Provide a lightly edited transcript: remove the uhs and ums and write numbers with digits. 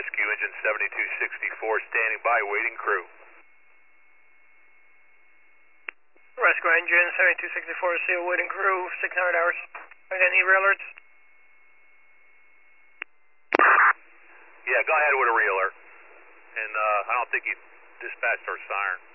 Rescue Engine 7264 standing by, waiting crew. Rescue Engine 7264, seal waiting crew, 600 hours. I got any re-alerts? Yeah, go ahead with a re-alert. And I don't think he dispatched our siren.